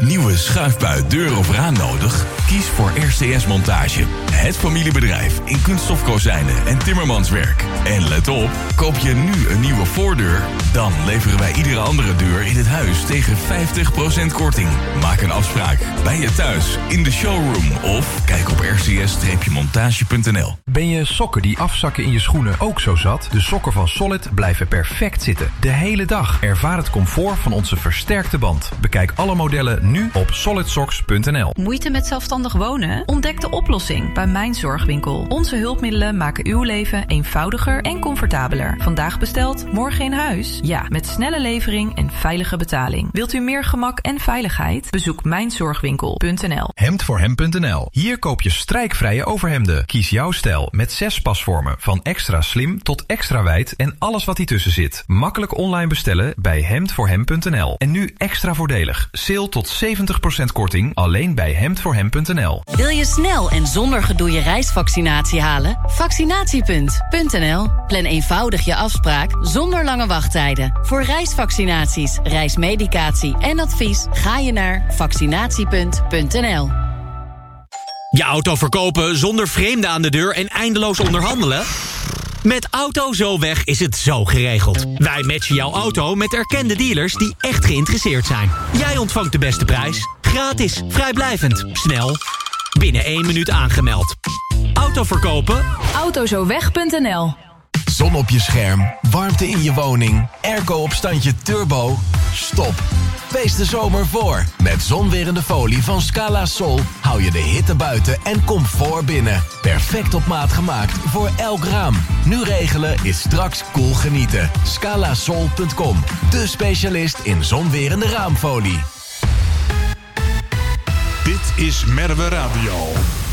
Nieuwe schuifbui, deur of raam nodig? Kies voor RCS Montage. Het familiebedrijf in kunststof kozijnen en timmermanswerk. En let op, koop je nu een nieuwe voordeur, dan leveren wij iedere andere deur in het huis tegen 50% korting. Maak een afspraak bij je thuis, in de showroom of kijk op rcs-montage.nl. Ben je sokken die afzakken in je schoenen ook zo zat? De sokken van Solid blijven perfect zitten. De hele dag. Ervaar het comfort van onze versterkte band. Bekijk alle modellen nu op solidsocks.nl. Moeite met zelfstandig wonen? Ontdek de oplossing bij Mijn Zorgwinkel. Onze hulpmiddelen maken uw leven eenvoudiger en comfortabeler. Vandaag besteld, morgen in huis? Ja, met snelle levering en veilige betaling. Wilt u meer gemak en veiligheid? Bezoek mijnzorgwinkel.nl. Hemdvoorhem.nl. Hier koop je strijkvrije overhemden. Kies jouw stijl met 6 pasvormen. Van extra slim tot extra wijd en alles wat ertussen zit. Makkelijk online bestellen bij hemdvoorhem.nl. En nu extra voordelig. Sale tot 70% korting alleen bij hemdvoorhem.nl. Wil je snel en zonder gedoe je reisvaccinatie halen? Vaccinatiepunt.nl. Plan eenvoudig je afspraak zonder lange wachttijden. Voor reisvaccinaties, reismedicatie en advies ga je naar vaccinatiepunt.nl. Je auto verkopen zonder vreemden aan de deur en eindeloos onderhandelen? Met Auto Zo Weg is het zo geregeld. Wij matchen jouw auto met erkende dealers die echt geïnteresseerd zijn. Jij ontvangt de beste prijs. Gratis, vrijblijvend, snel. Binnen 1 minuut aangemeld. Auto verkopen? Autozoweg.nl. Zon op je scherm, warmte in je woning, airco op standje turbo. Stop. Wees de zomer voor. Met zonwerende folie van Scala Sol hou je de hitte buiten en comfort binnen. Perfect op maat gemaakt voor elk raam. Nu regelen is straks cool genieten. Scalasol.com, de specialist in zonwerende raamfolie. Dit is Merwe Radio.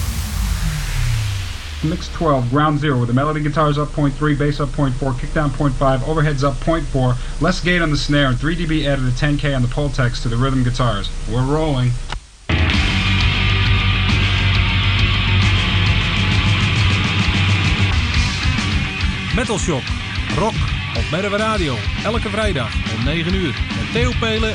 Mix 12, ground 0, with the melody guitars up 0.3, bass up 0.4, kick down 0.5, overheads up 0.4, less gate on the snare, and 3 dB added a 10K on the Pultex to the rhythm guitars. We're rolling. Metal Shock, rock op Merwe Radio, elke vrijdag om 9 uur met Theo Pelen.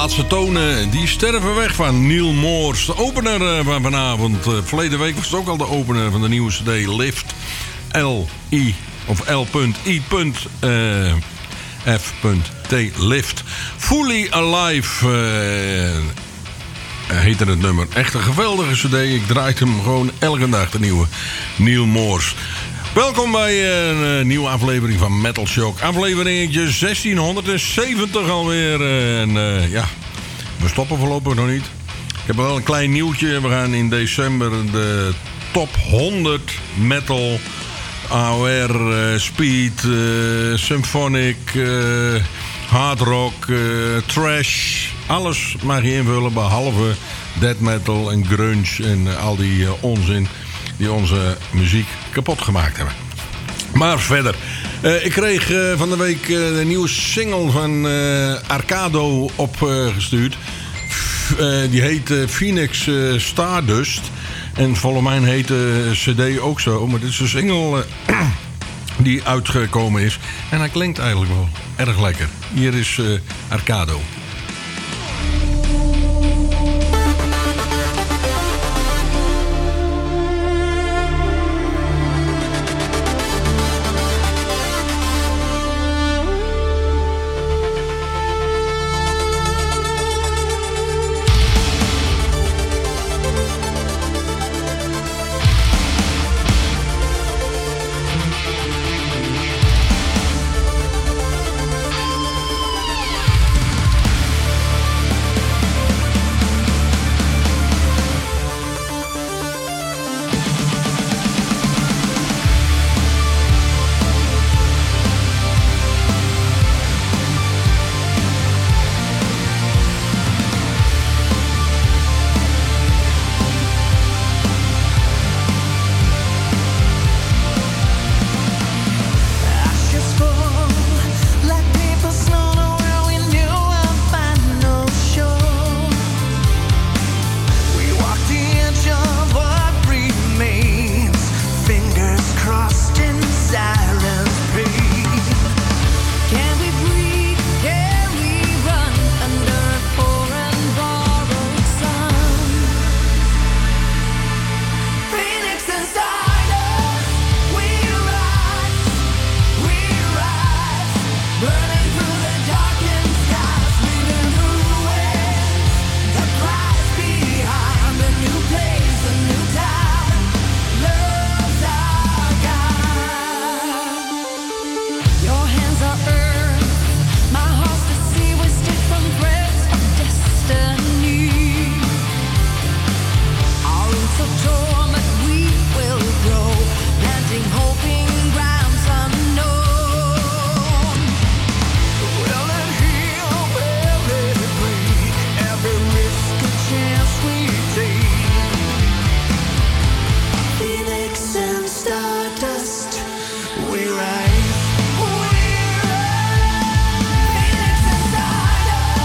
laatste tonen die sterven weg van Neil Moores. De opener van vanavond. Verleden week was het ook al de opener van de nieuwe CD Lift. L-I of L.I.F.T. Lift. Fully Alive heette het nummer. Echt een geweldige CD. Ik draai hem gewoon elke dag, de nieuwe Neil Moores. Welkom bij een nieuwe aflevering van Metal Shock. Afleveringetje 1670 alweer. Ja, we stoppen voorlopig nog niet. Ik heb wel een klein nieuwtje. We gaan in december de top 100 metal, AOR, speed, symphonic, hard rock, trash. Alles mag je invullen behalve death metal en grunge en al die onzin die onze muziek kapot gemaakt hebben. Maar verder. Ik kreeg van de week de nieuwe single van Arcado opgestuurd. Die heet Phoenix Stardust. En volgens mij heet de CD ook zo. Maar dit is een single die uitgekomen is. En hij klinkt eigenlijk wel erg lekker. Hier is Arcado.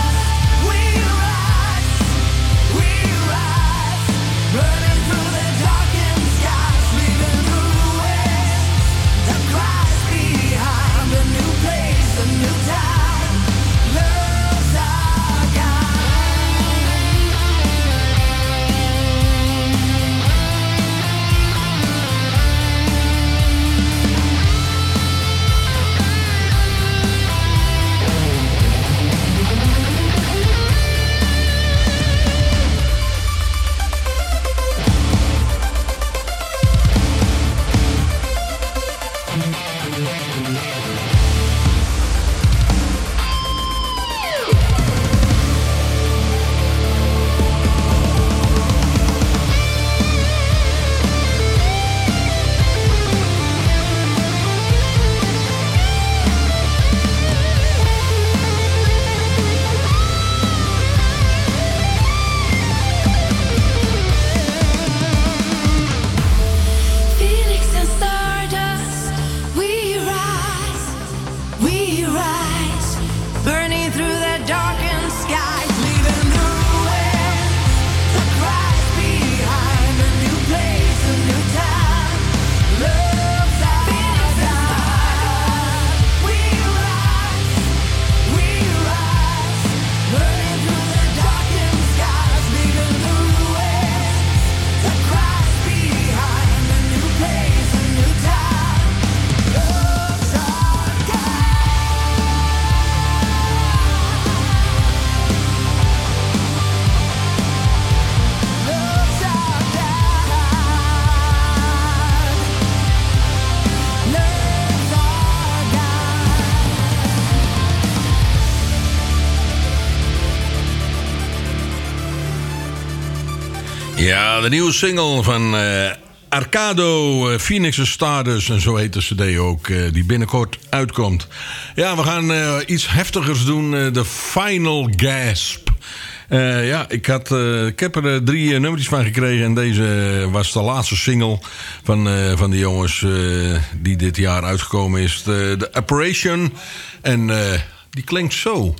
Running through the dark. Ja, de nieuwe single van Arcado, Phoenix Stardust en zo heet de cd ook, die binnenkort uitkomt. Ja, we gaan iets heftigers doen, de Final Gasp. Ik heb er 3 nummertjes van gekregen en deze was de laatste single van de jongens die dit jaar uitgekomen is. De Apparition en die klinkt zo.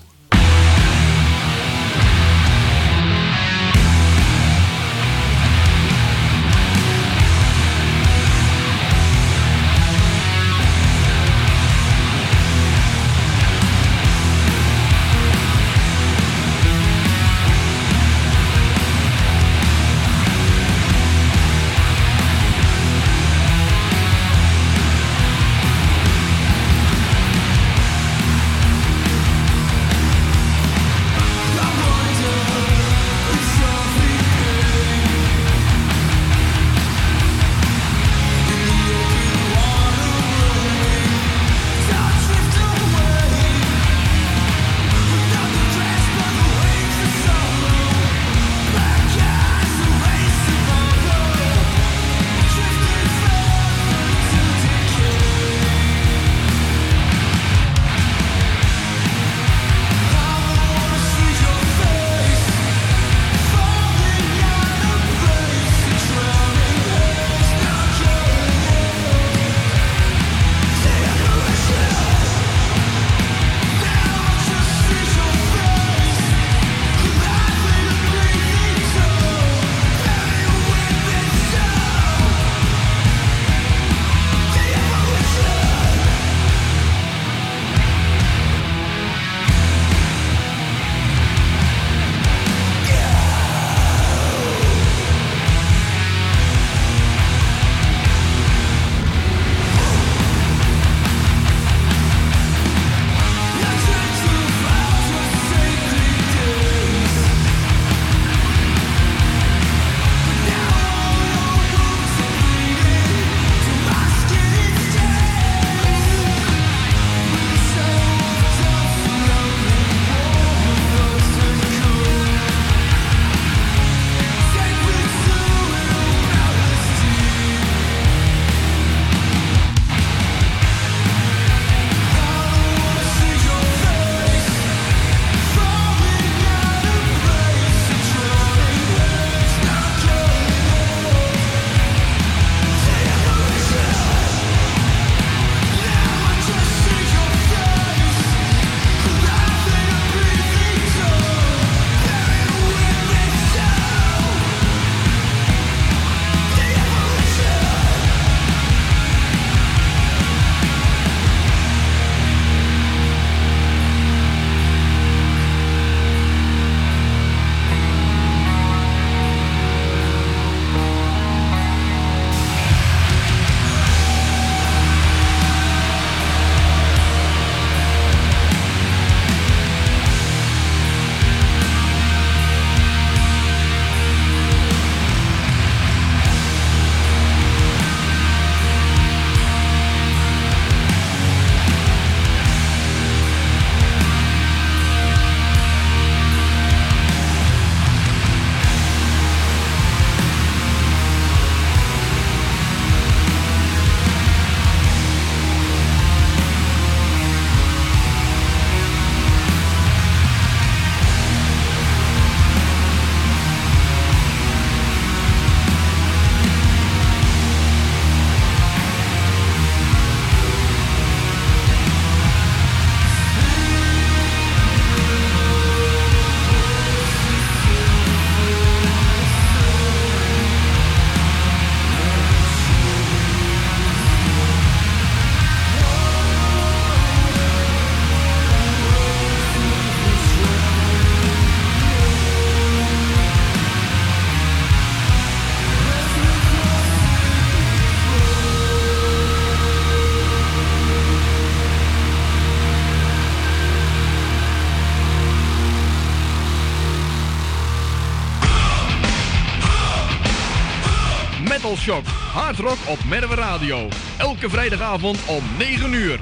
Metal Shock, hard rock op Merwe Radio. Elke vrijdagavond om 9 uur.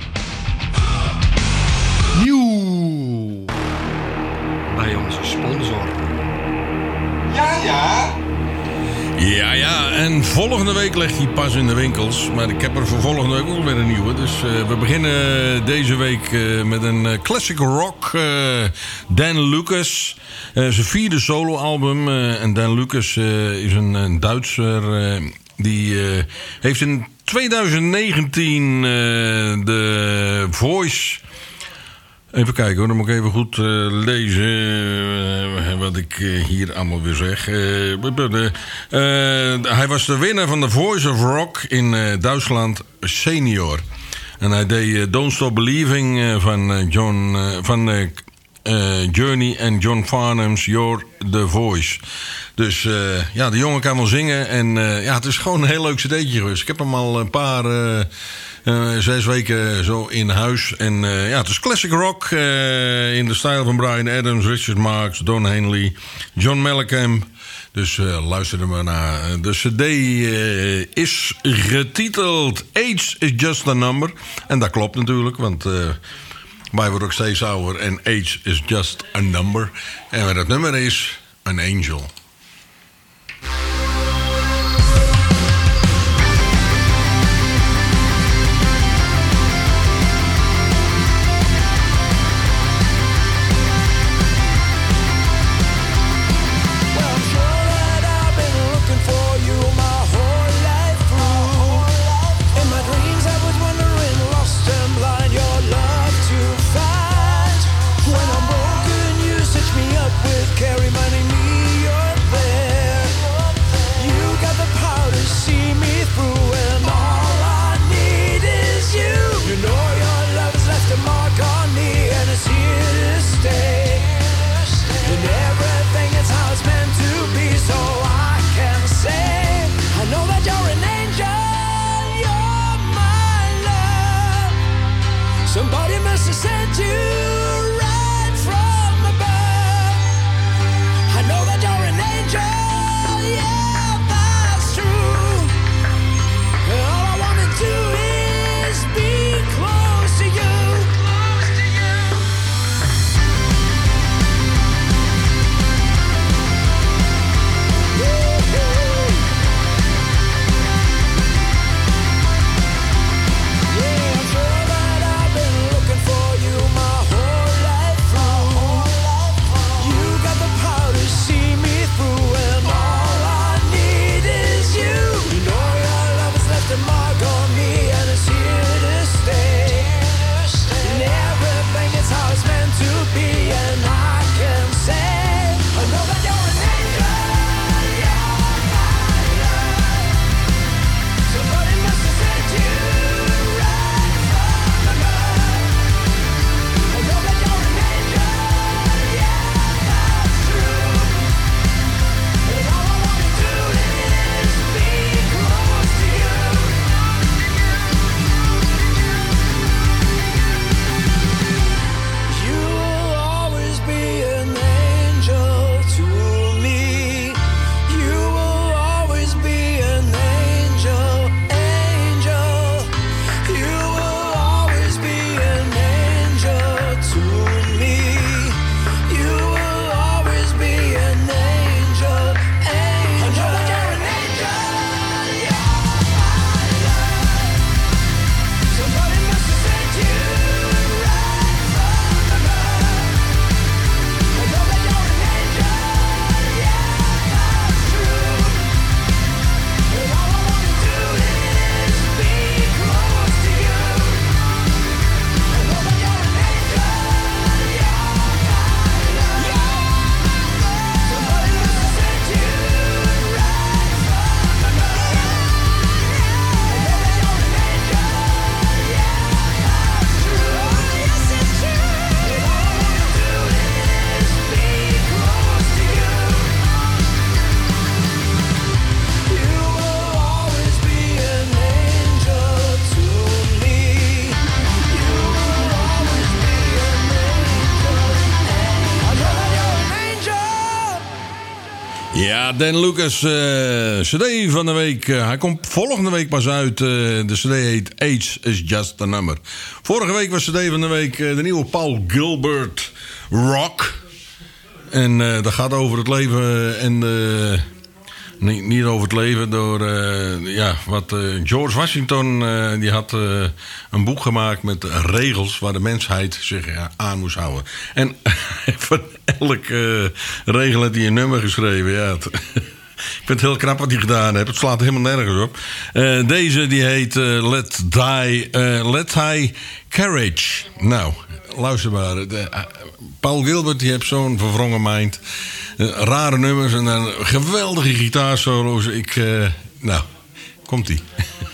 Nieuw bij onze sponsor. Ja, ja. Ja, en volgende week ligt hij pas in de winkels. Maar ik heb er voor volgende week ook weer een nieuwe. Dus we beginnen deze week met een classic rock. Dan Lucas. Zijn 4e soloalbum. En Dan Lucas is een Duitser. Die heeft in 2019 de Voice... Even kijken hoor, dan moet ik even goed lezen wat ik hier allemaal weer zeg. Hij was de winnaar van The Voice of Rock in Duitsland Senior. En hij deed Don't Stop Believing van Journey en John Farnham's You're The Voice. Dus de jongen kan wel zingen. En het is gewoon een heel leuk cd'tje geweest. Ik heb hem al een paar... 6 weken zo in huis. En het is classic rock. In de stijl van Bryan Adams, Richard Marx, Don Henley, John Mellencamp. Dus luister er maar naar. De cd is getiteld Age is Just a Number. En dat klopt natuurlijk, want wij worden ook steeds ouder. En Age is Just a Number. En wat het nummer is, An Angel. Carry money, me, you're there. You got the power to see me through, and all I need is you. You know your love has left a mark on me, and it's here to stay. And everything is how it's meant to be, so I can say, I know that you're an angel, you're my love. Somebody must have sent you. Know that you're an angel, yeah, that's true. All I wanna do is be close to you. Yeah, I'm sure that I've been looking for you my whole life through. You got the power to see me through, and all I need is you. You know your love has left a mark on me, and it's here to stay. And everything is how it's meant to be, and I can say, I know that you're an angel, you're my love. Somebody must have sent you right from above. I know that you're an angel, yeah, that's true. And all I wanna do is be close to you. You will always be an angel to me. You will always be an angel, angel. You will always be an angel to me. You will always be an angel, angel. I know that you're an angel, you're my love. Somebody must have sent you right from above. I know that you're an angel, yeah, that's true. And all I wanna do is be close to you. I know that you're an angel, you're my love. Somebody must have sent you right from above. I know that you're an angel, yeah, that's true. Yes, it's true. And all I wanna do is be close to you. You will always be an angel to me. You will always be an angel. I know that you're an angel. Ja, Dan Lucas, cd van de week. Hij komt volgende week pas uit. De cd heet Age is Just a Number. Vorige week was cd van de week de nieuwe Paul Gilbert Rock. En dat gaat over het leven en niet over het leven door George Washington die had een boek gemaakt met regels waar de mensheid zich aan moest houden. En van elke regel had hij een nummer geschreven. Ja, ik vind het heel knap wat hij gedaan heeft. Het slaat helemaal nergens op. Deze die heet Let Thy Courage. Nou, luister maar. Paul Gilbert die heeft zo'n verwrongen mind. Rare nummers en dan geweldige gitaarsolo's. Komt-ie.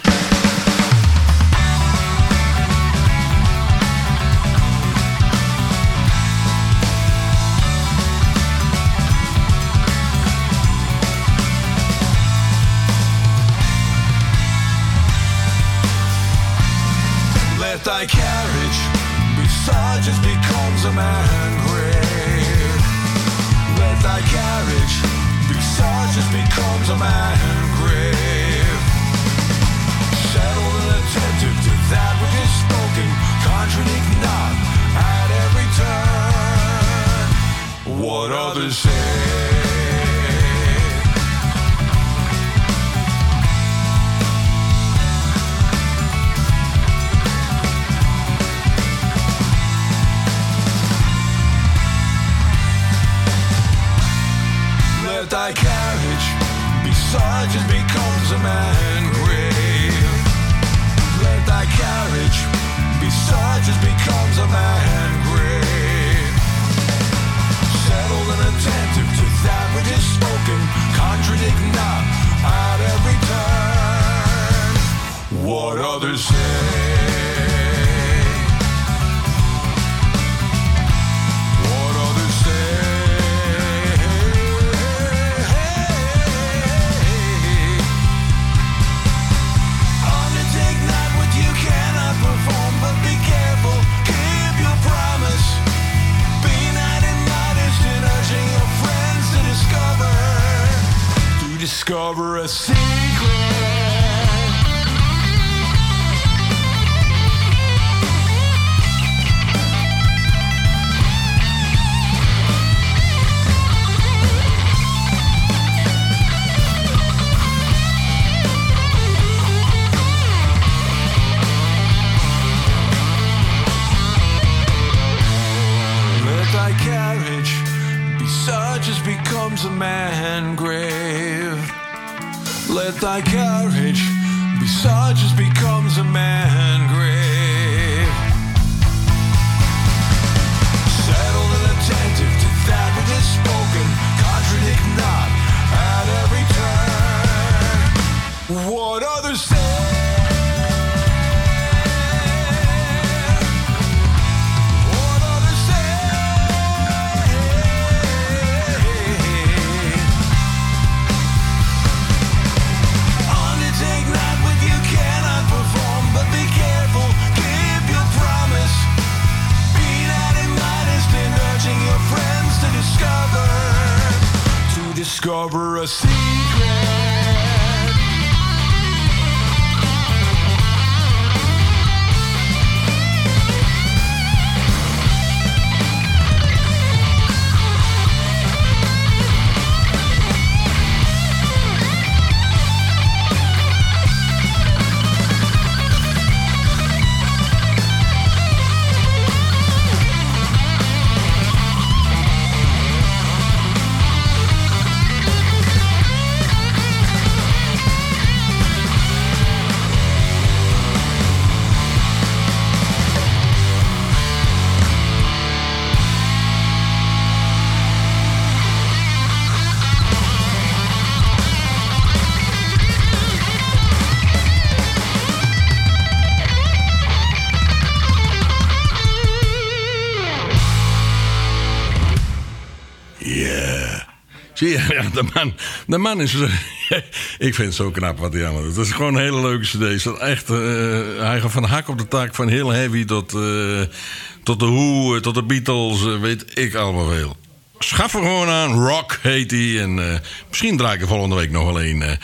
Let thy carriage be such as becomes a man grave. Let thy carriage be such as becomes a man grave. Settled and attentive to that which is spoken, contradict not at every turn what others say. Let thy carriage be such as becomes a man grave. Let thy carriage be such as becomes a man grave. Settled and attentive to that which is spoken, contradict not at every turn what others say. Discover a secret. Let thy carriage be such as becomes a man grave. Let thy carriage be such as becomes a man grave. Settled and attentive to that which is spoken, contradict not at every turn what others say. Discover a secret. Ja, de man is... ik vind het zo knap wat hij aan doet. Het is gewoon een hele leuke cd. Echt, hij gaat van hak op de tak, van heel heavy tot de Who, tot de Beatles, weet ik allemaal veel. Schaf er gewoon aan. Rock heet hij. En misschien draai ik er volgende week nog wel een.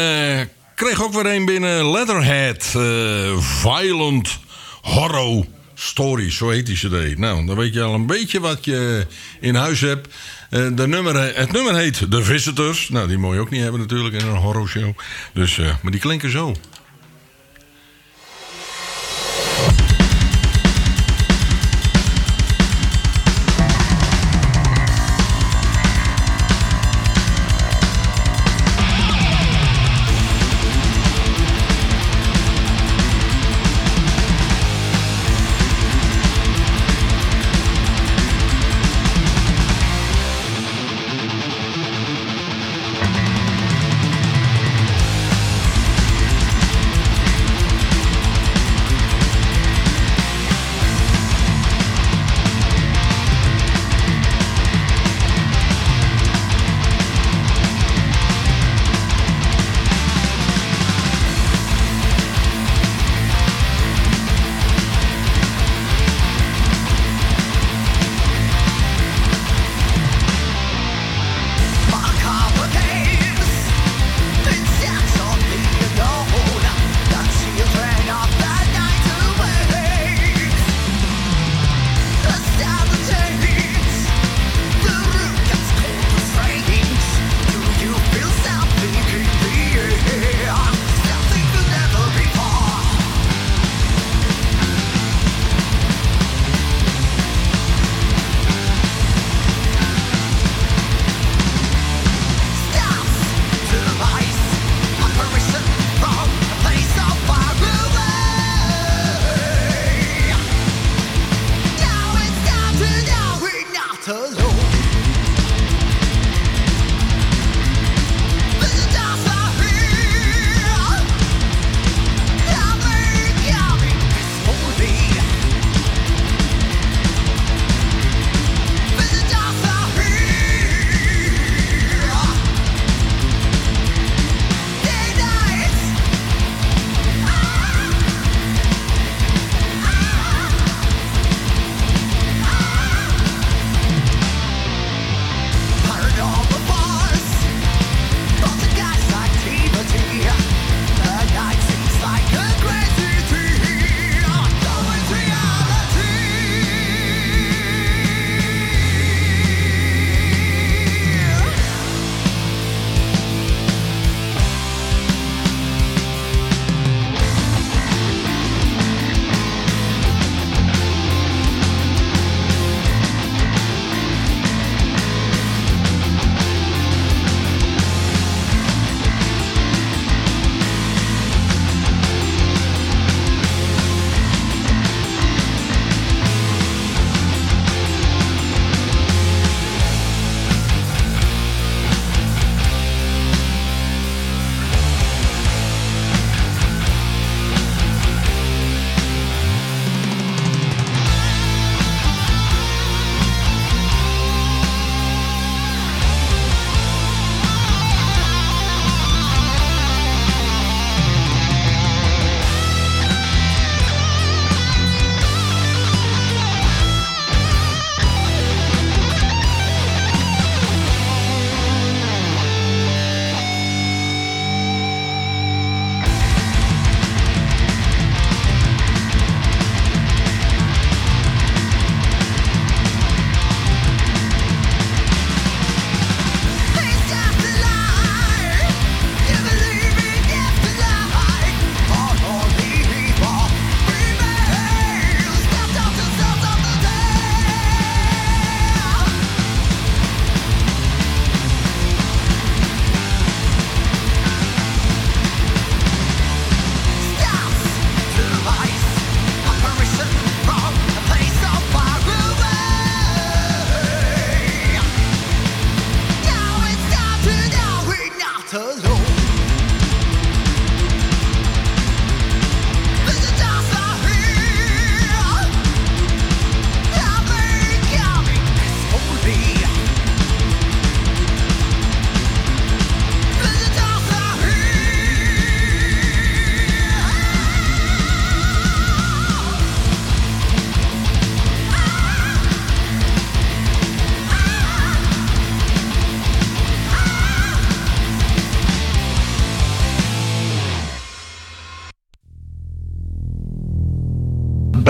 Kreeg ook weer een binnen. Leatherhead. Violent Horror Stories, zo heet die cd. Nou, dan weet je al een beetje wat je in huis hebt. Het nummer heet The Visitors. Nou, die moet je ook niet hebben natuurlijk in een horrorshow. Dus, maar die klinken zo.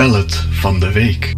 ballad van de week.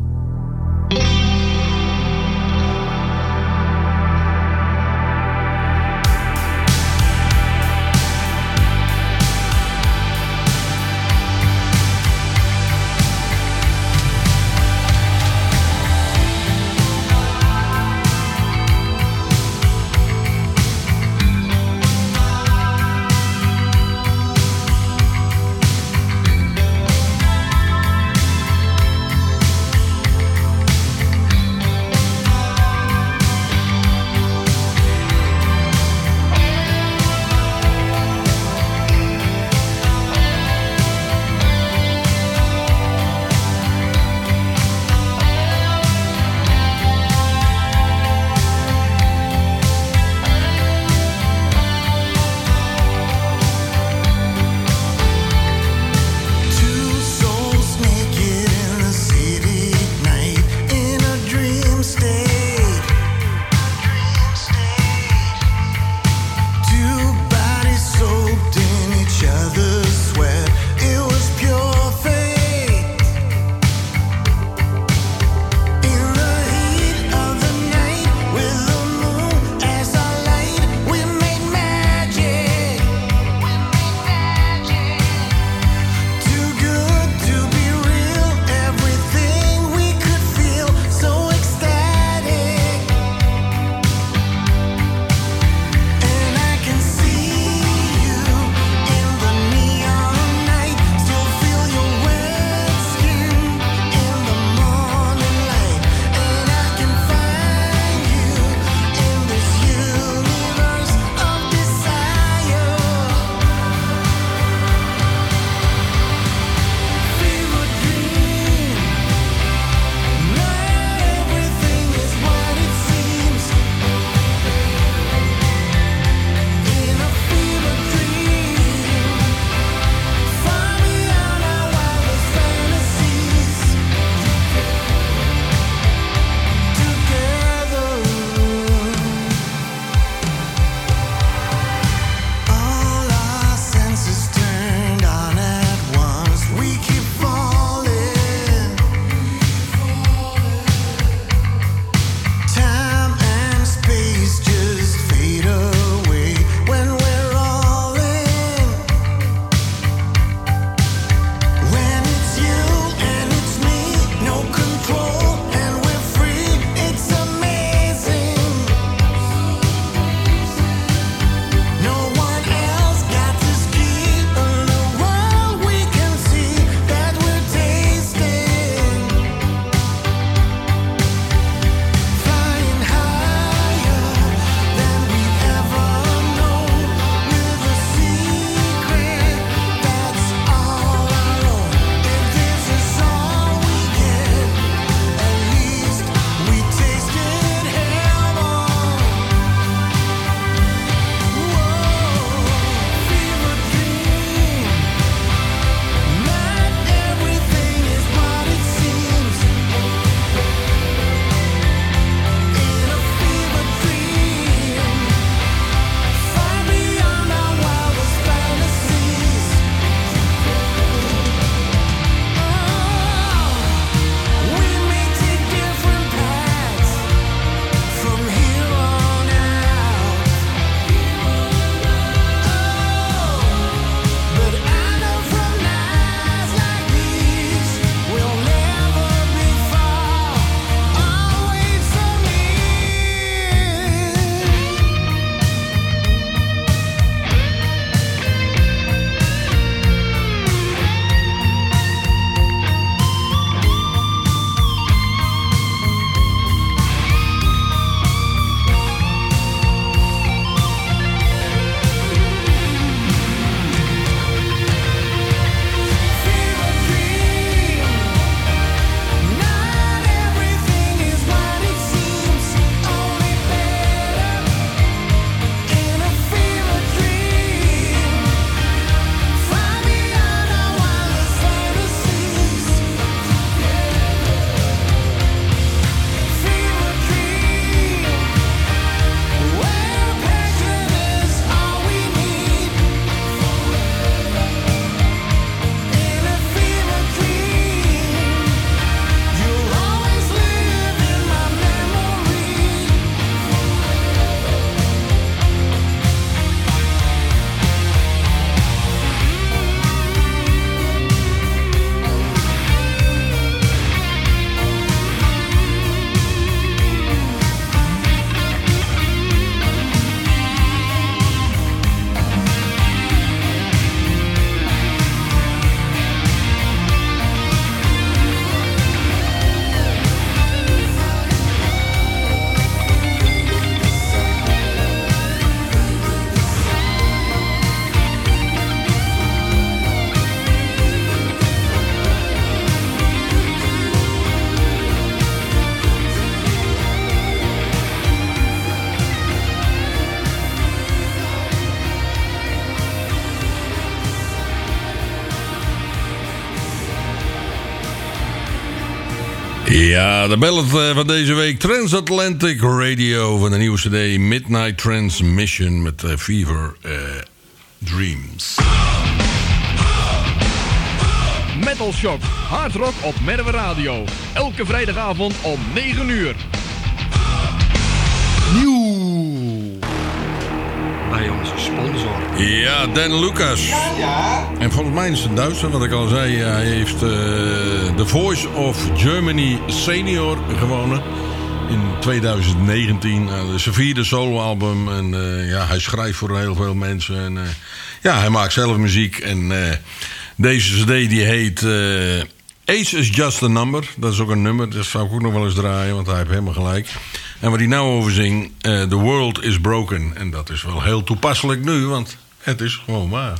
Ja, de ballad van deze week. Transatlantic Radio van de nieuwe CD Midnight Transmission met Fever Dreams. Metal Shock. Hard rock op Merwe Radio. Elke vrijdagavond om 9 uur. Nieuw. Bij onze sponsor. Ja, Dan Lucas. Ja. En volgens mij is het een Duitser, wat ik al zei. Hij heeft The Voice of Germany Senior gewonnen. In 2019. Zijn 4e soloalbum. En ja, hij schrijft voor heel veel mensen. En ja, hij maakt zelf muziek. En deze CD die heet Age is Just a Number. Dat is ook een nummer. Dat zou ik ook nog wel eens draaien, want hij heeft helemaal gelijk. En waar hij nou over zingt, The World is Broken. En dat is wel heel toepasselijk nu, want het is gewoon waar.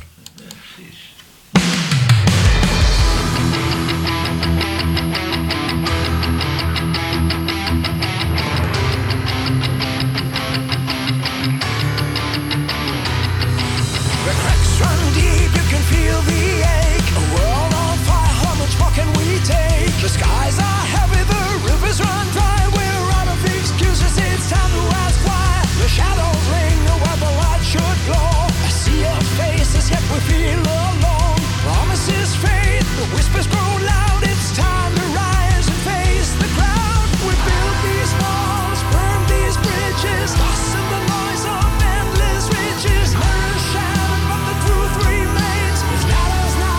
The skies are heavy, the rivers run dry. We're out of excuses, it's time to ask why. The shadows linger where the light should glow. I see your faces, yet we feel alone. Promises fade, the whispers grow loud. It's time to rise and face the crowd. We build these walls, burn these bridges, lost in the noise of endless riches. Mirrors shattered, but the truth remains. It's not us now.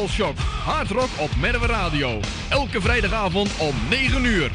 Metal Shock. Hard rock op Merwe Radio. Elke vrijdagavond om 9 uur.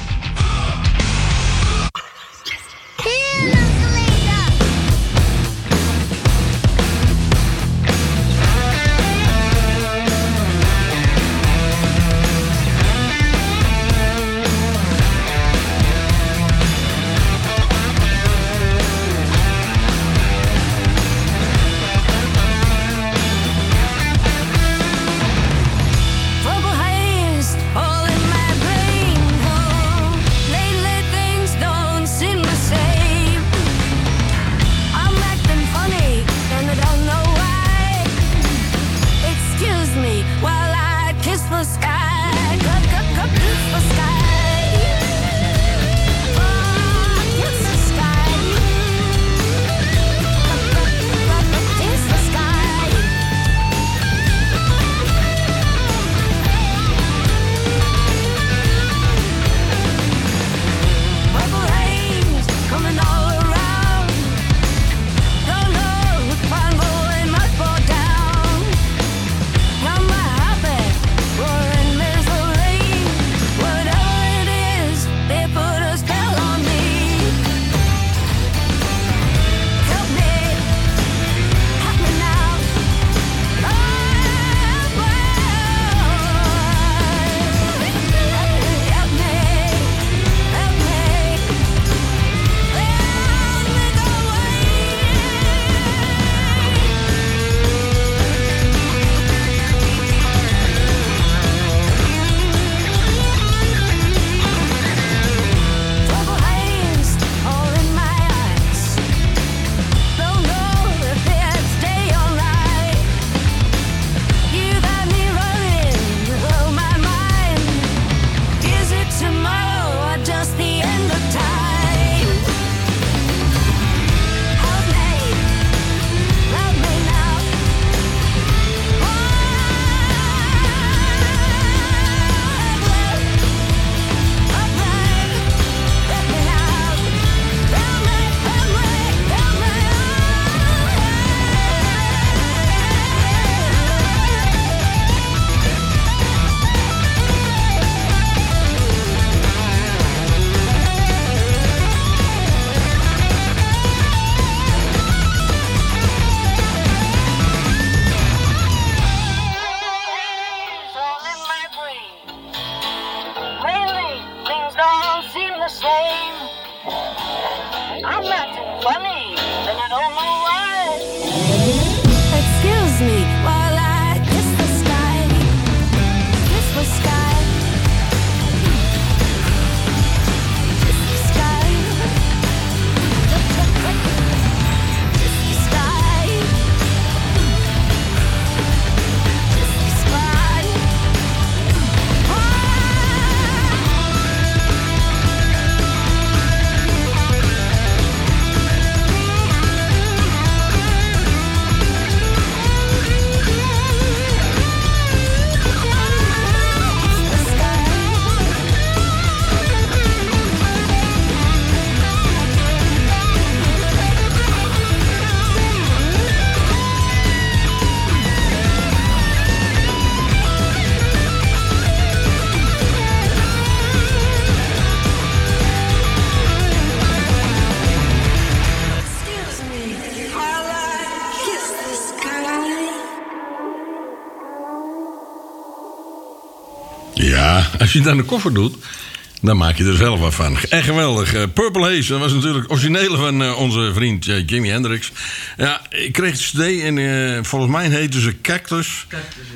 Ja, als je het aan de koffer doet, dan maak je er zelf wat van. Echt geweldig. Purple Haze, dat was natuurlijk originele van onze vriend Jimi Hendrix. Ja, ik kreeg het cd en volgens mij heette ze Cactus.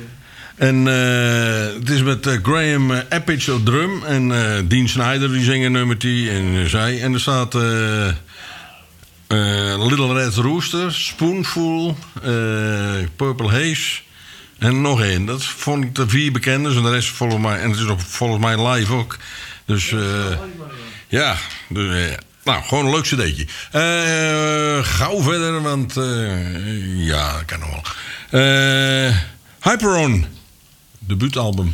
En het is met Graham Appich op drum en Dean Snyder die zingen nummer 10 en zij. En er staat Little Red Rooster, Spoonful, Purple Haze en nog één. Dat vond ik de 4 bekenden en de rest volgens mij. En het is ook volgens mij live ook. Dus ja, dus, nou, gewoon een leuk cd'tje. Gauw verder, want ja, dat kan nog wel. Hyperon, debuutalbum.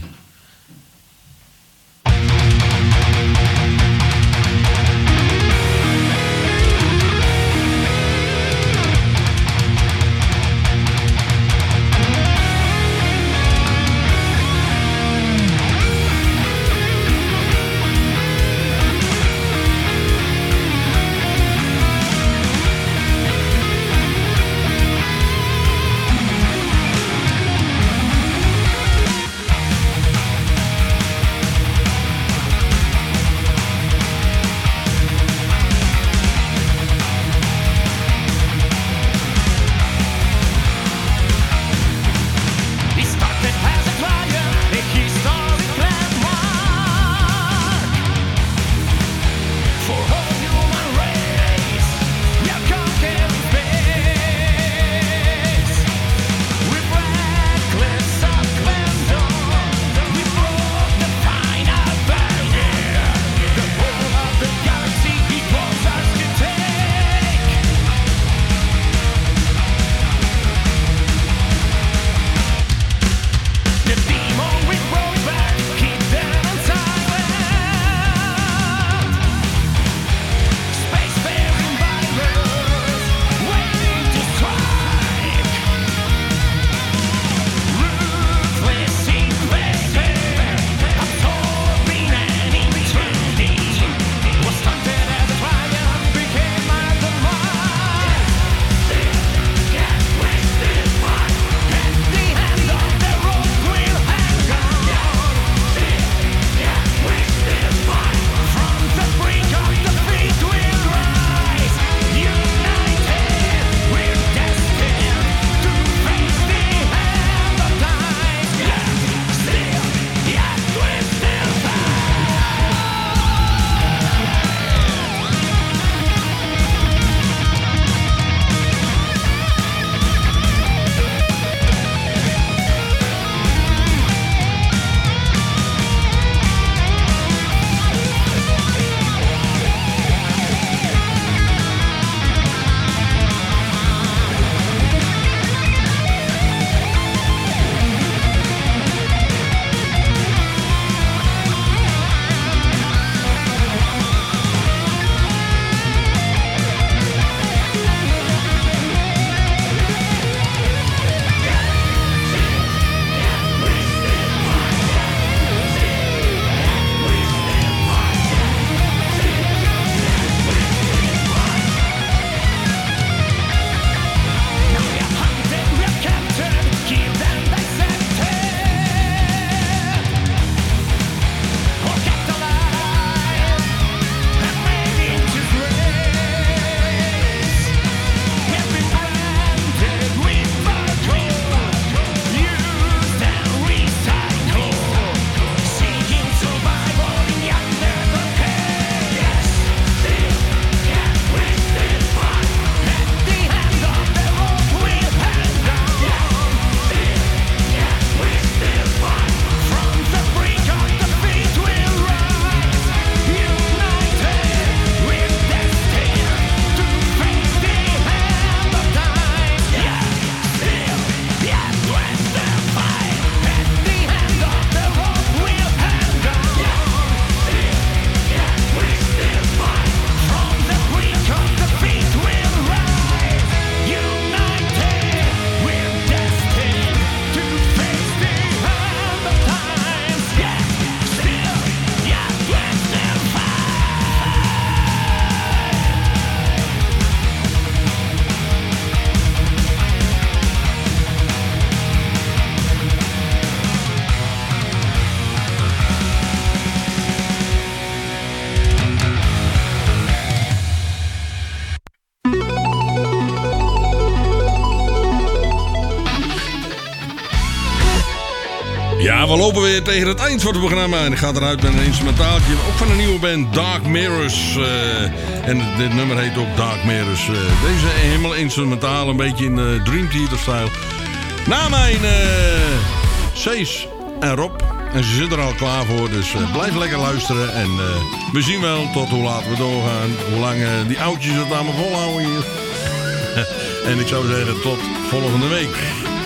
Ja, we lopen weer tegen het eind van het programma. En ik ga eruit met een instrumentaaltje. Ook van een nieuwe band, Dark Mirrors. En dit nummer heet ook Dark Mirrors. Deze helemaal instrumentaal, een beetje in Dream Theater stijl. Na mijn Cees en Rob. En ze zitten er al klaar voor, dus blijf lekker luisteren. En we zien wel tot hoe laat we doorgaan. Hoe lang die oudjes het allemaal volhouden hier. En ik zou zeggen tot volgende week.